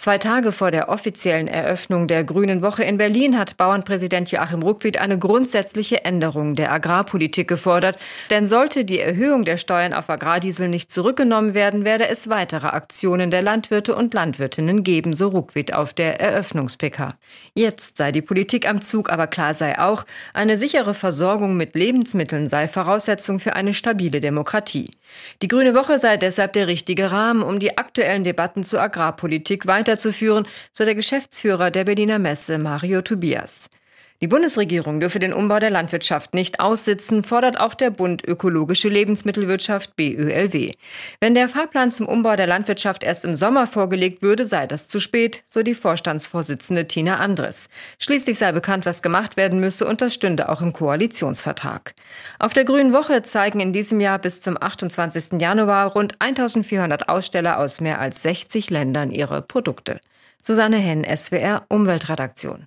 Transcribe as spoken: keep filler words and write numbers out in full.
Zwei Tage vor der offiziellen Eröffnung der Grünen Woche in Berlin hat Bauernpräsident Joachim Ruckwied eine grundsätzliche Änderung der Agrarpolitik gefordert. Denn sollte die Erhöhung der Steuern auf Agrardiesel nicht zurückgenommen werden, werde es weitere Aktionen der Landwirte und Landwirtinnen geben, so Ruckwied auf der Eröffnungs-P K. Jetzt sei die Politik am Zug, aber klar sei auch, eine sichere Versorgung mit Lebensmitteln sei Voraussetzung für eine stabile Demokratie. Die Grüne Woche sei deshalb der richtige Rahmen, um die aktuellen Debatten zur Agrarpolitik weiterzuführen, so der Geschäftsführer der Berliner Messe Mario Tobias. Die Bundesregierung dürfe den Umbau der Landwirtschaft nicht aussitzen, fordert auch der Bund Ökologische Lebensmittelwirtschaft B Ö L W. Wenn der Fahrplan zum Umbau der Landwirtschaft erst im Sommer vorgelegt würde, sei das zu spät, so die Vorstandsvorsitzende Tina Andres. Schließlich sei bekannt, was gemacht werden müsse, und das stünde auch im Koalitionsvertrag. Auf der Grünen Woche zeigen in diesem Jahr bis zum achtundzwanzigsten Januar rund eintausendvierhundert Aussteller aus mehr als sechzig Ländern ihre Produkte. Susanne Henn, S W R Umweltredaktion.